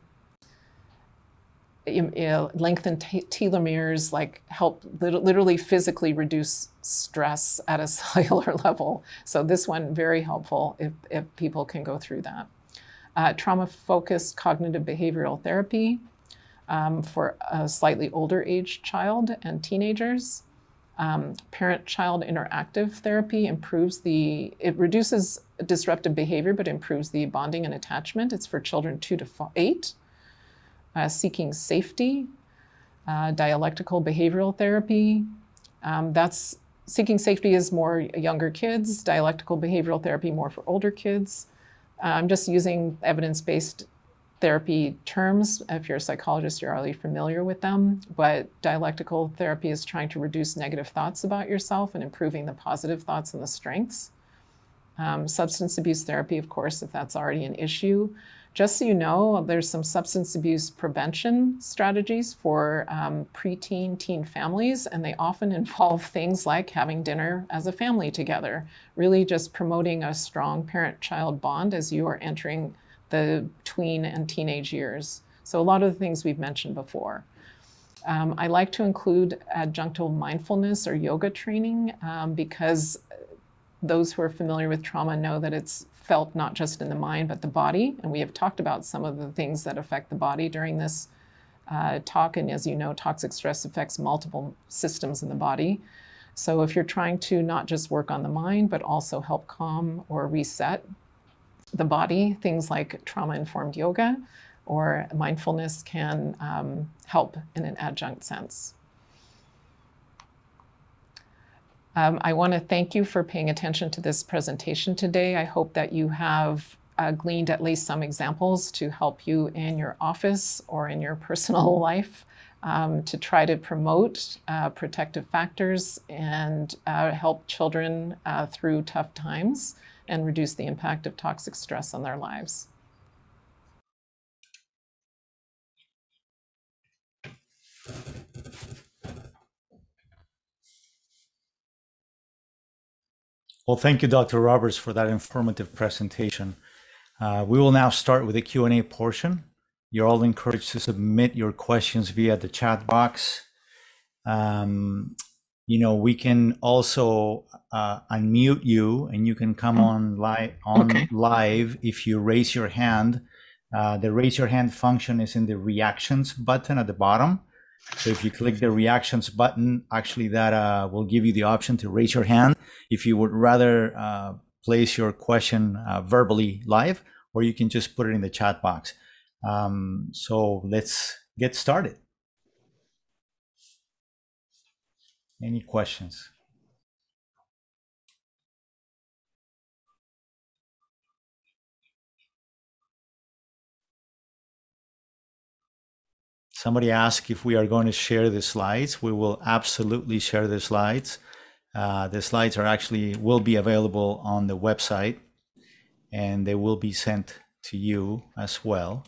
lengthen telomeres, like help literally physically reduce stress at a cellular level. So this one, very helpful if, if people can go through that. Uh, trauma-focused cognitive behavioral therapy um, for a slightly older age child and teenagers. Um, parent-child interactive therapy improves the, it reduces disruptive behavior, but improves the bonding and attachment. It's for children two to eight. Uh, seeking safety, uh, dialectical behavioral therapy. Um, that's, seeking safety is more younger kids, dialectical behavioral therapy more for older kids. Uh, I'm just using evidence-based therapy terms. If you're a psychologist, you're already familiar with them, but dialectical therapy is trying to reduce negative thoughts about yourself and improving the positive thoughts and the strengths. Um, substance abuse therapy, of course, if that's already an issue. Just so you know, there's some substance abuse prevention strategies for um, preteen, teen families, and they often involve things like having dinner as a family together, really just promoting a strong parent-child bond as you are entering the tween and teenage years. So a lot of the things we've mentioned before. Um, I like to include adjunctive mindfulness or yoga training um, because those who are familiar with trauma know that it's felt not just in the mind, but the body. And we have talked about some of the things that affect the body during this uh, talk. And as you know, toxic stress affects multiple systems in the body. So if you're trying to not just work on the mind, but also help calm or reset the body, things like trauma-informed yoga or mindfulness can um, help in an adjunct sense. Um, I want to thank you for paying attention to this presentation today. I hope that you have uh, gleaned at least some examples to help you in your office or in your personal life um, to try to promote uh, protective factors and uh, help children uh, through tough times and reduce the impact of toxic stress on their lives. Well, thank you, Doctor Roberts, for that informative presentation. Uh, we will now start with the Q and A portion. You're all encouraged to submit your questions via the chat box. Um, you know, we can also uh, unmute you and you can come on, li on okay. live if you raise your hand. Uh, the raise your hand function is in the reactions button at the bottom. So if you click the reactions button, actually that uh, will give you the option to raise your hand if you would rather uh, place your question uh, verbally live, or you can just put it in the chat box. Um, so let's get started. Any questions? Somebody asked if we are going to share the slides. We will absolutely share the slides. Uh, the slides are actually will be available on the website and they will be sent to you as well.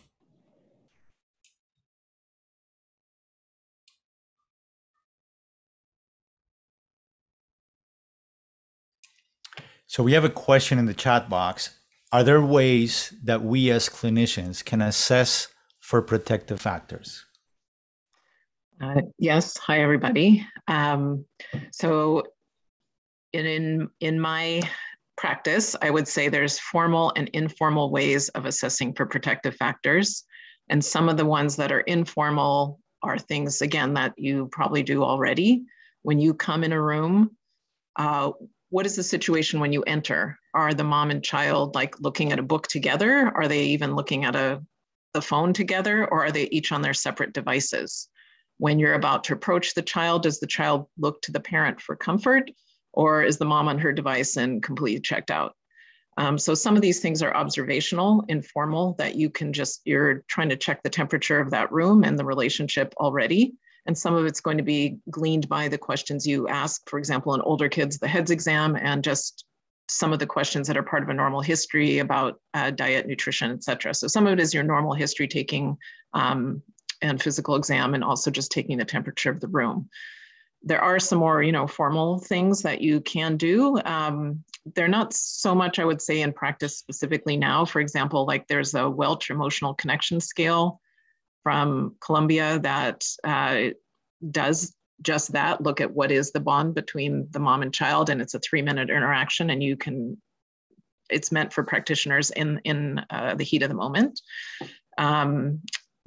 So we have a question in the chat box. Are there ways that we as clinicians can assess for protective factors? Uh, yes, hi everybody. Um, so in, in, in my practice, I would say there's formal and informal ways of assessing for protective factors. And some of the ones that are informal are things, again, that you probably do already. When you come in a room, uh, what is the situation when you enter? Are the mom and child like looking at a book together? Are they even looking at a, the phone together, or are they each on their separate devices? When you're about to approach the child, does the child look to the parent for comfort, or is the mom on her device and completely checked out? Um, so some of these things are observational, informal, that you can just, you're trying to check the temperature of that room and the relationship already. And some of it's going to be gleaned by the questions you ask, for example, in older kids, the heads exam, and just some of the questions that are part of a normal history about uh, diet, nutrition, et cetera. So some of it is your normal history taking um, and physical exam, and also just taking the temperature of the room. There are some more, you know, formal things that you can do. Um, they're not so much, I would say, in practice specifically now. For example, like there's a Welch Emotional Connection Scale from Columbia that uh, does just that, look at what is the bond between the mom and child, and it's a three minute interaction, and you can, it's meant for practitioners in, in uh, the heat of the moment. Um,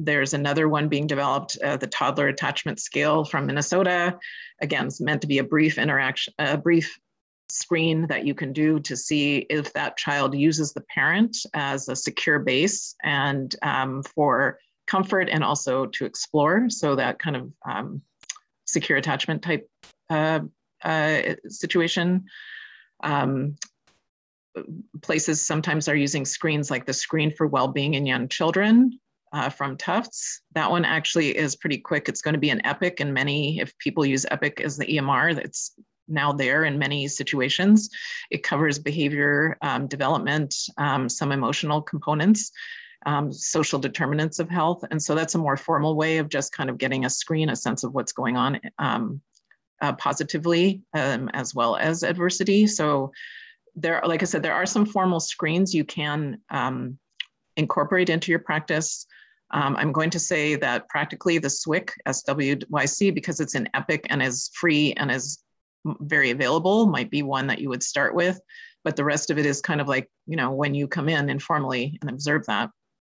there's another one being developed, uh, the Toddler Attachment Scale from Minnesota. Again, it's meant to be a brief interaction, a brief screen that you can do to see if that child uses the parent as a secure base and um, for comfort and also to explore. So that kind of um, secure attachment type uh, uh, situation. Um, places sometimes are using screens like the Screen for Wellbeing in Young Children uh, from Tufts. That one actually is pretty quick. It's going to be an EPIC, and many, if people use EPIC as the E M R, that's now there in many situations. It covers behavior um, development, um, some emotional components, um, social determinants of health. And so that's a more formal way of just kind of getting a screen, a sense of what's going on um, uh, positively um, as well as adversity. So there, like I said, there are some formal screens you can um, incorporate into your practice. Um, I'm going to say that practically the S W I C, S W Y C, because it's an EPIC and is free and is very available, might be one that you would start with. But the rest of it is kind of like, you know, when you come in informally and observe that.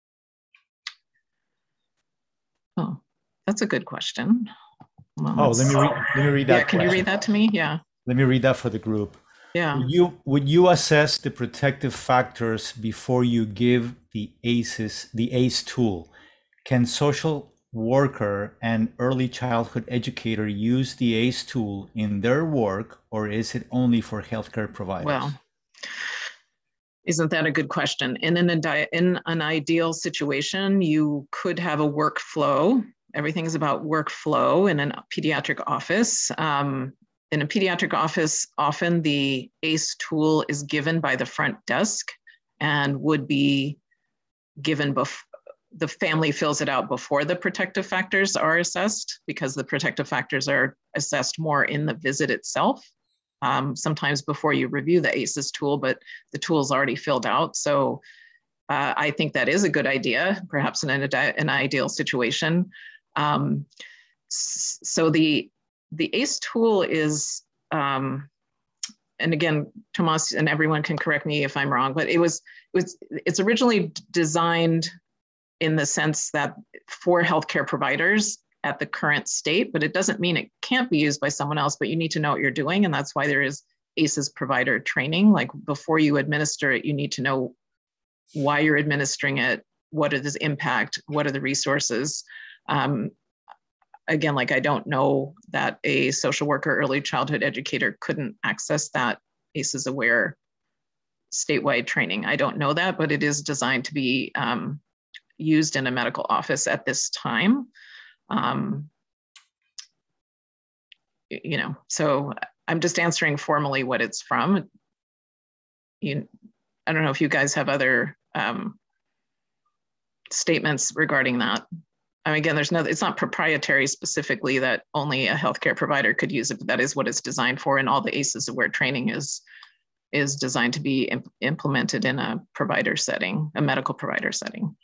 Oh, that's a good question. Well, Oh, let me read, let me read that. Yeah, can question. you read that to me? Yeah. Let me read that for the group. Yeah. Would you, would you assess the protective factors before you give the A C Es, the A C E tool? Can social worker and early childhood educator use the A C E tool in their work, or is it only for healthcare providers? Well, isn't that a good question? In an, in an ideal situation, you could have a workflow. Everything's about workflow in a pediatric office. Um, in a pediatric office, often the A C E tool is given by the front desk and would be given before the family fills it out before the protective factors are assessed, because the protective factors are assessed more in the visit itself. Um, sometimes before you review the A C Es tool, but the tool's already filled out. So uh, I think that is a good idea, perhaps in an, an ideal situation. Um, so the, the A C E tool is, um, and again, Tomas and everyone can correct me if I'm wrong, but it was, it was it's originally designed in the sense that for healthcare providers at the current state, but it doesn't mean it can't be used by someone else, but you need to know what you're doing. And that's why there is A C Es provider training. Like before you administer it, you need to know why you're administering it, what is the impact, what are the resources. Um, again, like I don't know that a social worker, early childhood educator couldn't access that A C Es aware statewide training. I don't know that, but it is designed to be um, used in a medical office at this time. Um, you know, so I'm just answering formally what it's from. You, I don't know if you guys have other um, statements regarding that. I mean, again, there's no, it's not proprietary specifically that only a healthcare provider could use it, but that is what it's designed for. And all the A C Es aware training is, is designed to be imp implemented in a provider setting, a medical provider setting.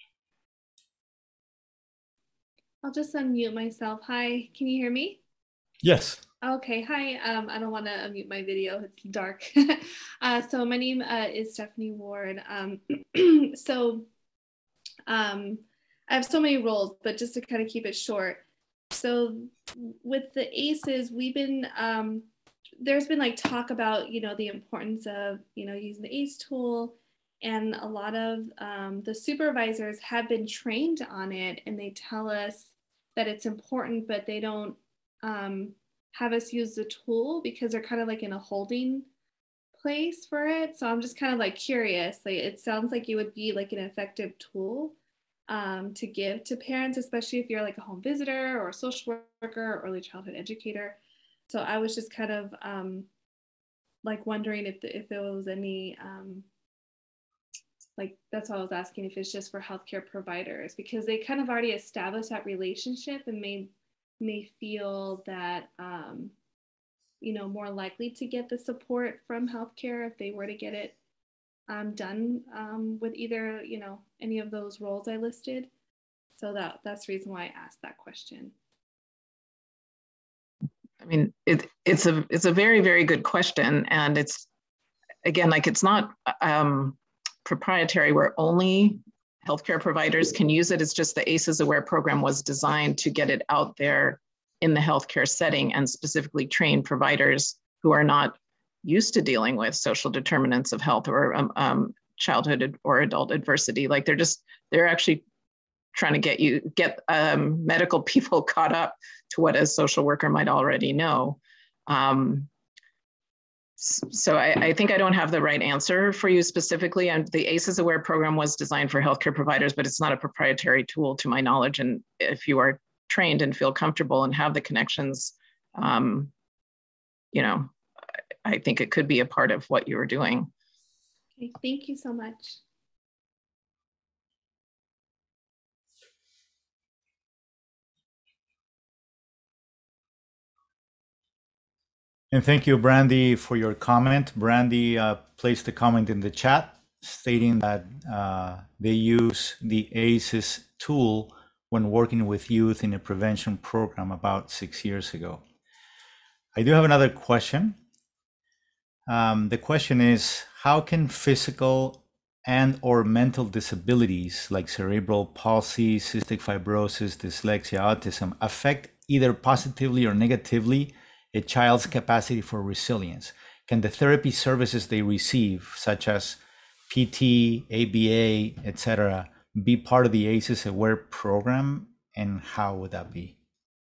I'll just unmute myself. Hi, can you hear me? Yes. Okay, hi. Um, I don't want to unmute my video. It's dark. uh, so my name uh, is Stephanie Ward. Um, so um, I have so many roles, but just to kind of keep it short. So with the A C Es, we've been, um, there's been like talk about, you know, the importance of, you know, using the A C E tool. And a lot of um, the supervisors have been trained on it, and they tell us that it's important, but they don't um, have us use the tool because they're kind of like in a holding place for it. So I'm just kind of like curious. Like, it sounds like it would be like an effective tool um, to give to parents, especially if you're like a home visitor or a social worker or early childhood educator. So I was just kind of um, like wondering if, the, if there was any um, like, that's why I was asking if it's just for healthcare providers, because they kind of already established that relationship and may, may feel that, um, you know, more likely to get the support from healthcare if they were to get it um, done um, with either, you know, any of those roles I listed. So that, that's the reason why I asked that question. I mean, it, it's a, it's a very, very good question. And it's, again, like, it's not, um, proprietary where only healthcare providers can use it. It's just the ACEs Aware program was designed to get it out there in the healthcare setting and specifically train providers who are not used to dealing with social determinants of health or um, um, childhood or adult adversity. Like they're just, they're actually trying to get you, get um, medical people caught up to what a social worker might already know. Um, so I, I think I don't have the right answer for you specifically. And the ACEs Aware program was designed for healthcare providers, but it's not a proprietary tool to my knowledge. And if you are trained and feel comfortable and have the connections, um, you know, I think it could be a part of what you were doing. Okay, thank you so much. And thank you, Brandy, for your comment. Brandy uh, placed a comment in the chat stating that uh, they use the ACEs tool when working with youth in a prevention program about six years ago. I do have another question. Um, the question is, how can physical and or mental disabilities like cerebral palsy, cystic fibrosis, dyslexia, autism affect either positively or negatively a child's capacity for resilience? Can the therapy services they receive, such as P T, A B A, et cetera, be part of the ACEs Aware program, and how would that be?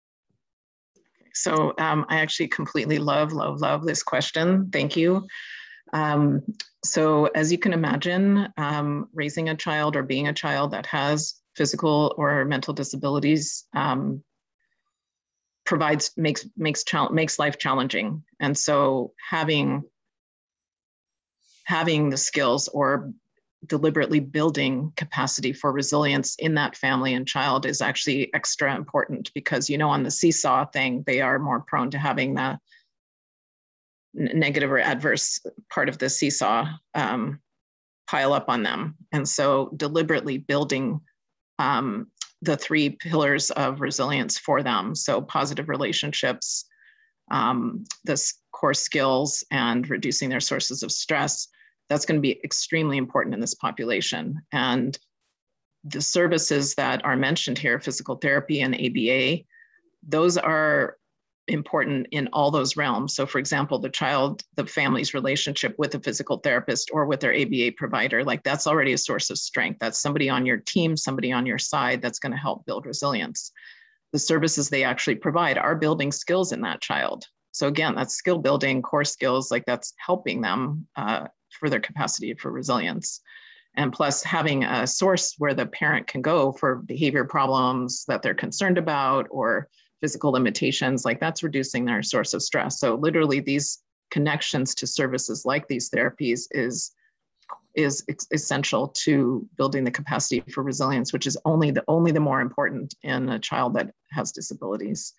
So um, I actually completely love, love, love this question. Thank you. Um, so as you can imagine, um, raising a child or being a child that has physical or mental disabilities um, provides, makes, makes, makes life challenging. And so having, having the skills or deliberately building capacity for resilience in that family and child is actually extra important because, you know, on the seesaw thing, they are more prone to having the negative or adverse part of the seesaw um, pile up on them. And so deliberately building um, the three pillars of resilience for them. So positive relationships, um, the core skills, and reducing their sources of stress. That's going to be extremely important in this population. And the services that are mentioned here, physical therapy and A B A, those are important in all those realms. So for example, the child, the family's relationship with a physical therapist or with their A B A provider, like that's already a source of strength. That's somebody on your team, somebody on your side that's going to help build resilience. The services they actually provide are building skills in that child. So again, that's skill building, core skills, like that's helping them uh, for their capacity for resilience. And plus having a source where the parent can go for behavior problems that they're concerned about or physical limitations, like that's reducing their source of stress. So literally these connections to services like these therapies is, is essential to building the capacity for resilience, which is only the, only the more important in a child that has disabilities.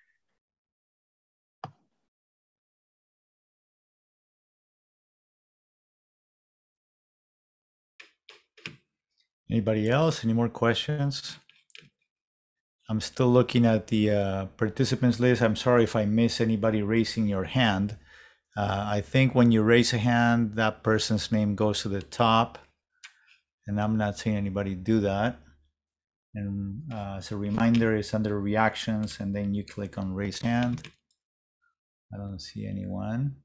Anybody else? Any more questions? I'm still looking at the uh, participants list. I'm sorry if I miss anybody raising your hand. Uh, I think when you raise a hand, that person's name goes to the top, and I'm not seeing anybody do that. And uh, as a reminder, it's under reactions, and then you click on raise hand. I don't see anyone.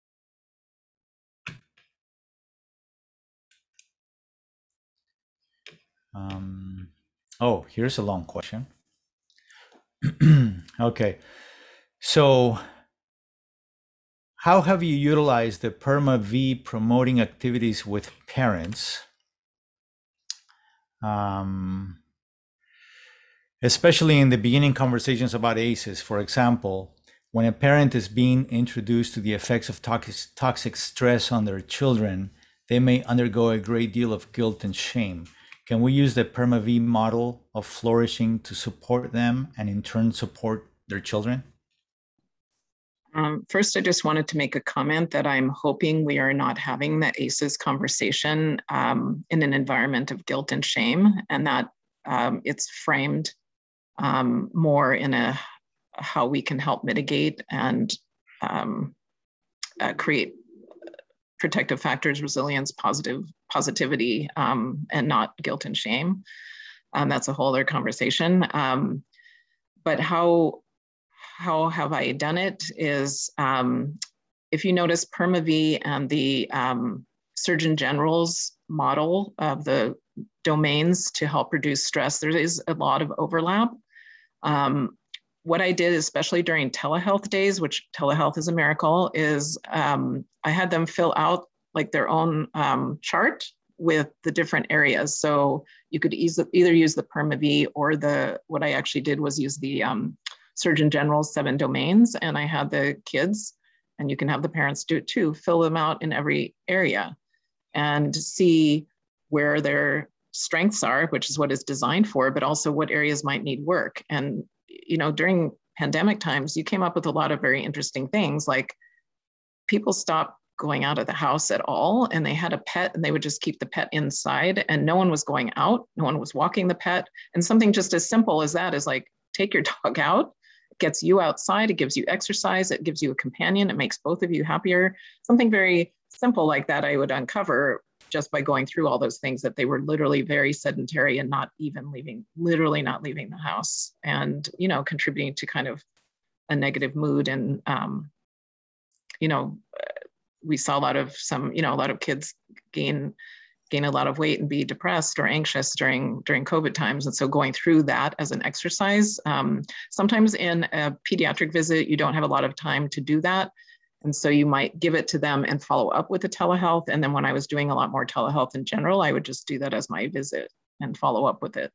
Um, oh, here's a long question. Okay, so how have you utilized the PermaV promoting activities with parents, um, especially in the beginning conversations about ACEs? For example, when a parent is being introduced to the effects of toxic, toxic stress on their children, they may undergo a great deal of guilt and shame. Can we use the PermaV model of flourishing to support them and in turn support their children? Um, first, I just wanted to make a comment that I'm hoping we are not having the ACEs conversation um, in an environment of guilt and shame, and that um, it's framed um, more in a how we can help mitigate and um, uh, create protective factors, resilience, positive positivity, um, and not guilt and shame. Um, that's a whole other conversation. Um, but how, how have I done it is, um, if you notice PermaV and the um, Surgeon General's model of the domains to help reduce stress, there is a lot of overlap. Um, what I did, especially during telehealth days, which telehealth is a miracle, is um, I had them fill out like their own um, chart with the different areas. So you could easily either use the PermaV or the, what I actually did was use the um, Surgeon General's seven domains, and I had the kids, and you can have the parents do it too, fill them out in every area and see where their strengths are, which is what it's designed for, but also what areas might need work. And, you know, during pandemic times, you came up with a lot of very interesting things, like people stopped going out of the house at all, and they had a pet and they would just keep the pet inside, and no one was going out, no one was walking the pet. And something just as simple as that is like, take your dog out, it gets you outside, it gives you exercise, it gives you a companion, it makes both of you happier. Something very simple like that I would uncover just by going through all those things, that they were literally very sedentary and not even leaving, literally not leaving the house, and, you know, contributing to kind of a negative mood. And, um, you know, we saw a lot of some, you know, a lot of kids gain, gain a lot of weight and be depressed or anxious during, during COVID times. And so going through that as an exercise, um, sometimes in a pediatric visit, you don't have a lot of time to do that. And so you might give it to them and follow up with the telehealth. And then when I was doing a lot more telehealth in general, I would just do that as my visit and follow up with it.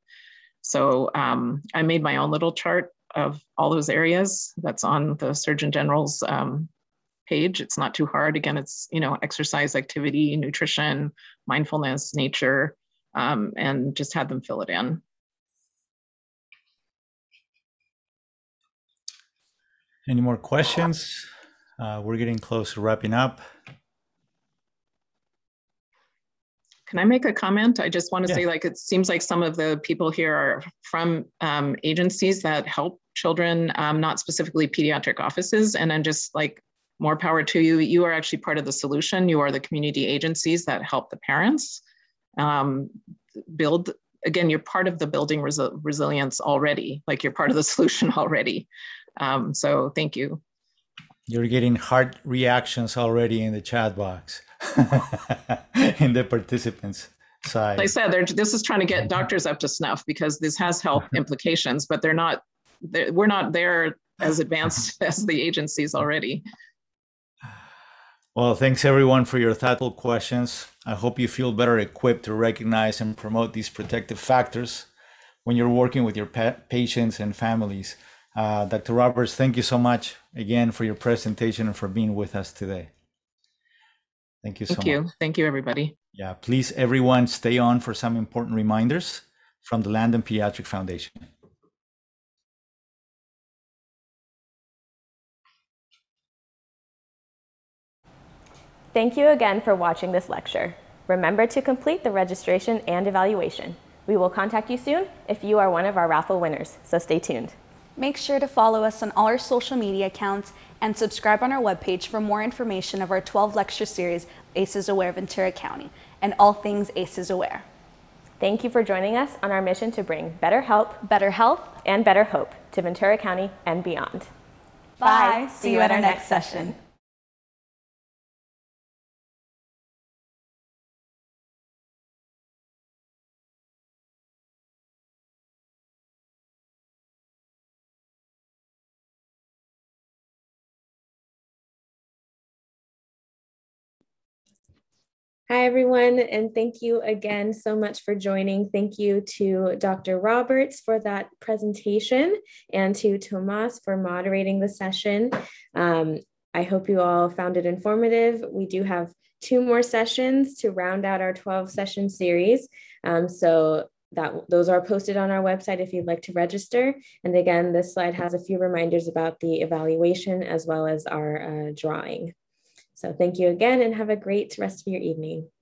So um, I made my own little chart of all those areas that's on the Surgeon General's um, page. It's not too hard. Again, it's, you know, exercise, activity, nutrition, mindfulness, nature, um, and just had them fill it in. Any more questions? Uh, we're getting close to wrapping up. Can I make a comment? I just want to Yeah. say, like, it seems like some of the people here are from um, agencies that help children, um, not specifically pediatric offices. And then just like, more power to you. You are actually part of the solution. You are the community agencies that help the parents um, build. Again, you're part of the building resi resilience already. Like, you're part of the solution already. Um, so thank you. You're getting heart reactions already in the chat box, in the participants side. Like I said, this is trying to get doctors up to snuff, because this has health implications, but they're not, they're, we're not there as advanced as the agencies already. Well, thanks everyone for your thoughtful questions. I hope you feel better equipped to recognize and promote these protective factors when you're working with your pet patients and families. Uh, Doctor Roberts, thank you so much again for your presentation and for being with us today. Thank you so much. Thank you. Thank you, everybody. Yeah, please, everyone, stay on for some important reminders from the Landon Pediatric Foundation. Thank you again for watching this lecture. Remember to complete the registration and evaluation. We will contact you soon if you are one of our raffle winners, so stay tuned. Make sure to follow us on all our social media accounts and subscribe on our webpage for more information of our twelve lecture series, A C Es Aware Ventura County, and all things A C Es Aware. Thank you for joining us on our mission to bring better help, better health, and better hope to Ventura County and beyond. Bye. Bye. See you at our next session. Hi, everyone, and thank you again so much for joining. Thank you to Doctor Roberts for that presentation and to Tomas for moderating the session. Um, I hope you all found it informative. We do have two more sessions to round out our twelve session series. Um, so that those are posted on our website if you'd like to register. And again, this slide has a few reminders about the evaluation as well as our uh, drawing. So thank you again and have a great rest of your evening.